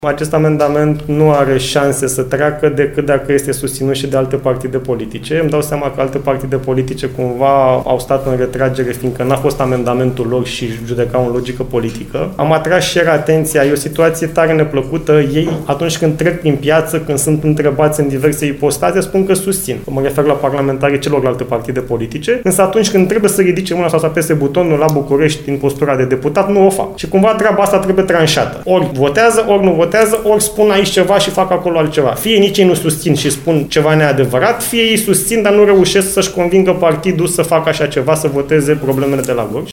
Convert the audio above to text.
Acest amendament nu are șanse să treacă decât dacă este susținut și de alte partide politice. Îmi dau seama că alte partide politice cumva au stat în retragere, fiindcă n-a fost amendamentul lor și judecau în logică politică. Am atras și atenția, e o situație tare neplăcută. Ei, atunci când trec prin piață, când sunt întrebați în diverse ipostaze, spun că susțin. Mă refer la parlamentarii celorlalte partide politice, însă atunci când trebuie să ridice mâna sau să apese butonul la București în postura de deputat, nu o fac. Și cumva treaba asta trebuie tranșată. Ori votează, ori nu votează, ori spun aici ceva și fac acolo altceva. Fie nici ei nu susțin și spun ceva neadevărat, fie ei susțin, dar nu reușesc să-și convingă partidul să facă așa ceva, să voteze problemele de la Gorj.